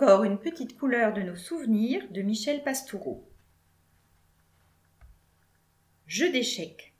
encore une petite couleur de nos souvenirs de Michel Pastoureau. Jeu d'échecs.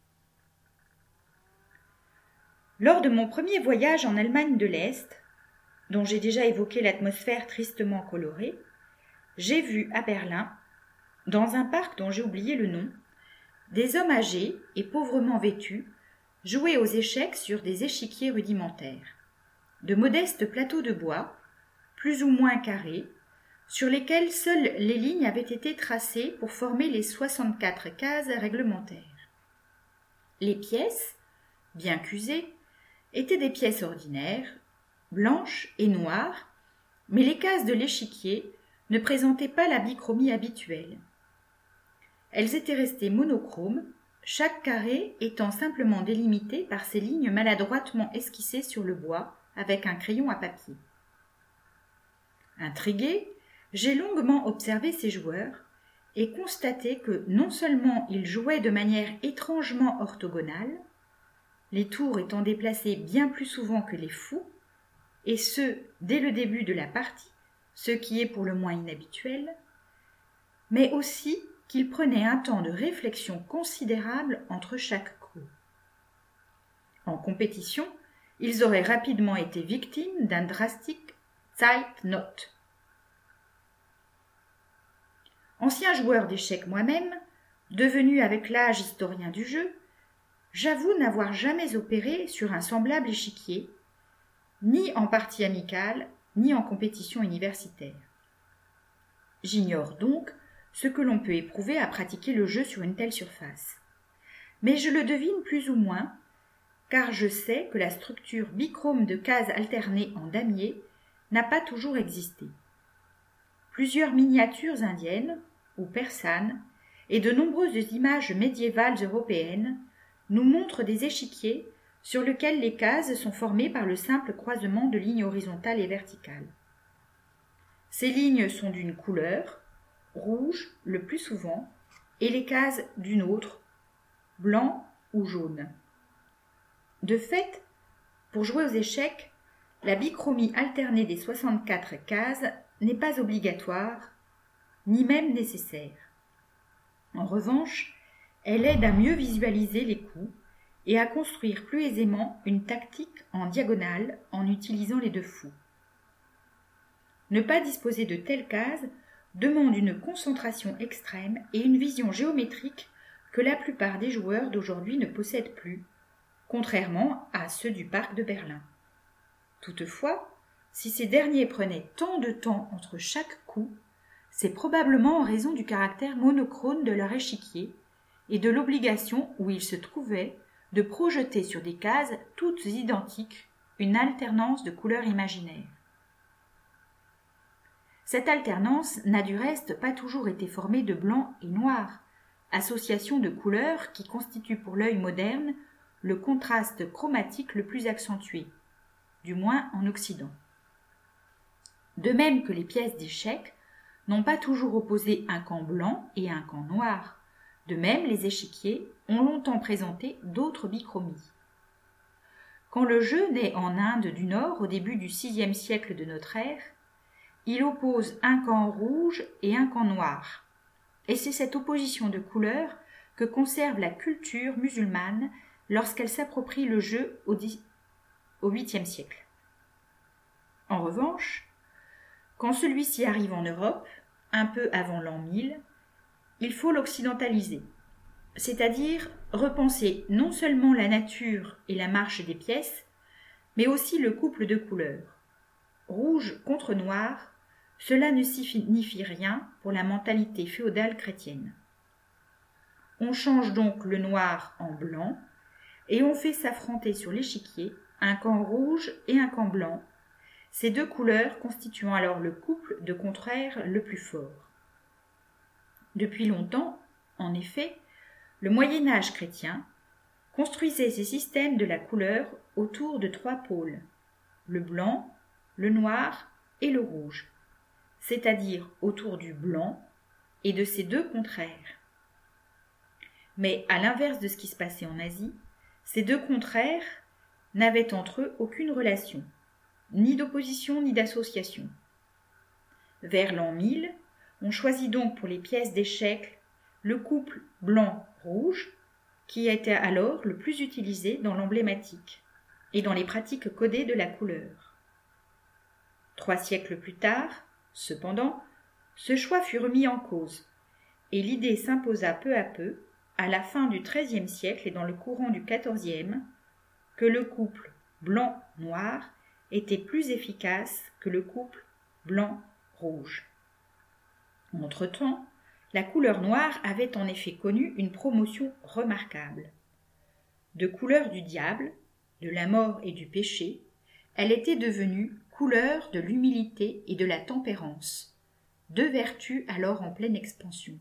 Lors de mon premier voyage en Allemagne de l'Est, dont j'ai déjà évoqué l'atmosphère tristement colorée, j'ai vu à Berlin, dans un parc dont j'ai oublié le nom, des hommes âgés et pauvrement vêtus jouer aux échecs sur des échiquiers rudimentaires, de modestes plateaux de bois, plus ou moins carrés, sur lesquels seules les lignes avaient été tracées pour former les 64 cases réglementaires. Les pièces, bien qu'usées, étaient des pièces ordinaires, blanches et noires, mais les cases de l'échiquier ne présentaient pas la bichromie habituelle. Elles étaient restées monochromes, chaque carré étant simplement délimité par ces lignes maladroitement esquissées sur le bois avec un crayon à papier. Intrigué, j'ai longuement observé ces joueurs et constaté que non seulement ils jouaient de manière étrangement orthogonale, les tours étant déplacés bien plus souvent que les fous, et ce, dès le début de la partie, ce qui est pour le moins inhabituel, mais aussi qu'ils prenaient un temps de réflexion considérable entre chaque coup. En compétition, ils auraient rapidement été victimes d'un drastique Zeitnot. Ancien joueur d'échecs moi-même, devenu avec l'âge historien du jeu, j'avoue n'avoir jamais opéré sur un semblable échiquier, ni en partie amicale, ni en compétition universitaire. J'ignore donc ce que l'on peut éprouver à pratiquer le jeu sur une telle surface. Mais je le devine plus ou moins, car je sais que la structure bichrome de cases alternées en damier n'a pas toujours existé. Plusieurs miniatures indiennes, ou persanes, et de nombreuses images médiévales européennes nous montrent des échiquiers sur lesquels les cases sont formées par le simple croisement de lignes horizontales et verticales. Ces lignes sont d'une couleur, rouge le plus souvent, et les cases d'une autre, blanc ou jaune. De fait, pour jouer aux échecs, la bichromie alternée des 64 cases n'est pas obligatoire, ni même nécessaire. En revanche, elle aide à mieux visualiser les coups et à construire plus aisément une tactique en diagonale en utilisant les deux fous. Ne pas disposer de telles cases demande une concentration extrême et une vision géométrique que la plupart des joueurs d'aujourd'hui ne possèdent plus, contrairement à ceux du parc de Berlin. Toutefois, si ces derniers prenaient tant de temps entre chaque coup, c'est probablement en raison du caractère monochrome de leur échiquier et de l'obligation où ils se trouvaient de projeter sur des cases toutes identiques une alternance de couleurs imaginaires. Cette alternance n'a du reste pas toujours été formée de blanc et noir, association de couleurs qui constitue pour l'œil moderne le contraste chromatique le plus accentué, du moins en Occident. De même que les pièces d'échecs n'ont pas toujours opposé un camp blanc et un camp noir, de même les échiquiers ont longtemps présenté d'autres bichromies. Quand le jeu naît en Inde du Nord au début du VIe siècle de notre ère, il oppose un camp rouge et un camp noir, et c'est cette opposition de couleurs que conserve la culture musulmane lorsqu'elle s'approprie le jeu au VIIIe siècle. En revanche, quand celui-ci arrive en Europe, un peu avant l'an 1000, il faut l'occidentaliser, c'est-à-dire repenser non seulement la nature et la marche des pièces, mais aussi le couple de couleurs. Rouge contre noir, cela ne signifie rien pour la mentalité féodale chrétienne. On change donc le noir en blanc et on fait s'affronter sur l'échiquier un camp rouge et un camp blanc, ces deux couleurs constituant alors le couple de contraires le plus fort. Depuis longtemps, en effet, le Moyen-Âge chrétien construisait ses systèmes de la couleur autour de trois pôles, le blanc, le noir et le rouge, c'est-à-dire autour du blanc et de ses deux contraires. Mais à l'inverse de ce qui se passait en Asie, ces deux contraires n'avaient entre eux aucune relation, ni d'opposition ni d'association. Vers l'an 1000, on choisit donc pour les pièces d'échecs le couple blanc-rouge, qui était alors le plus utilisé dans l'emblématique et dans les pratiques codées de la couleur. 3 siècles plus tard, cependant, ce choix fut remis en cause, et l'idée s'imposa peu à peu, à la fin du XIIIe siècle et dans le courant du XIVe, que le couple blanc-noir était plus efficace que le couple blanc-rouge. Entre-temps, la couleur noire avait en effet connu une promotion remarquable. De couleur du diable, de la mort et du péché, elle était devenue couleur de l'humilité et de la tempérance, 2 vertus alors en pleine expansion.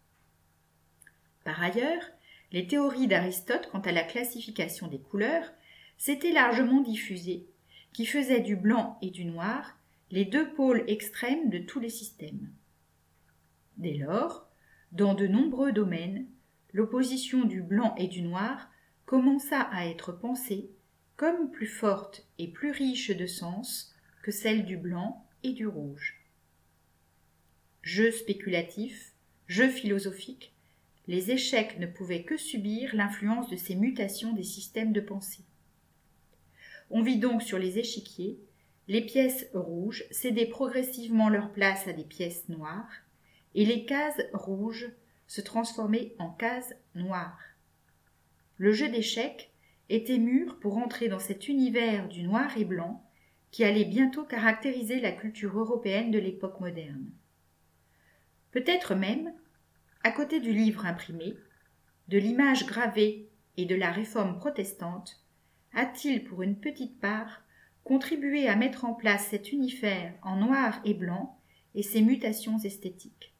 Par ailleurs, les théories d'Aristote quant à la classification des couleurs s'étaient largement diffusées, qui faisaient du blanc et du noir les 2 pôles extrêmes de tous les systèmes. Dès lors, dans de nombreux domaines, l'opposition du blanc et du noir commença à être pensée comme plus forte et plus riche de sens que celle du blanc et du rouge. Jeu spéculatif, jeu philosophique, les échecs ne pouvaient que subir l'influence de ces mutations des systèmes de pensée. On vit donc sur les échiquiers les pièces rouges céder progressivement leur place à des pièces noires, et les cases rouges se transformer en cases noires. Le jeu d'échecs était mûr pour entrer dans cet univers du noir et blanc qui allait bientôt caractériser la culture européenne de l'époque moderne. Peut-être même, à côté du livre imprimé, de l'image gravée et de la réforme protestante, a-t-il pour une petite part contribué à mettre en place cet univers en noir et blanc et ses mutations esthétiques.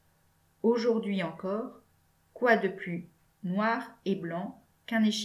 Aujourd'hui encore, quoi de plus noir et blanc qu'un échiquier ?